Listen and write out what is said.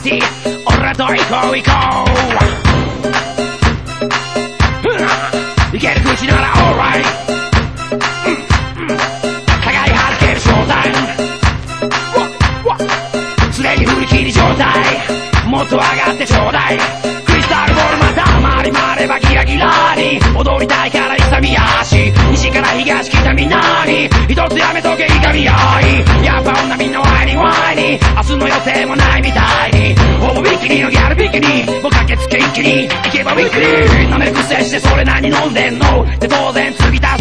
ティ俺らと行こう行こういける口なら alright 互いはじけるショータイムすでに振り切り状態もっと上がってちょうだいクリスタルボールまた回り回ればギラギラに踊りたいから勇み足西から東北南一つやめとけ怒り合いやっぱ女みんなワイにワイに明日の予定もないみたいにほぼビキニのギャルビキニもう駆けつけ一気に行けばウィックリー舐める癖してそれ何飲んでんので当然継ぎ足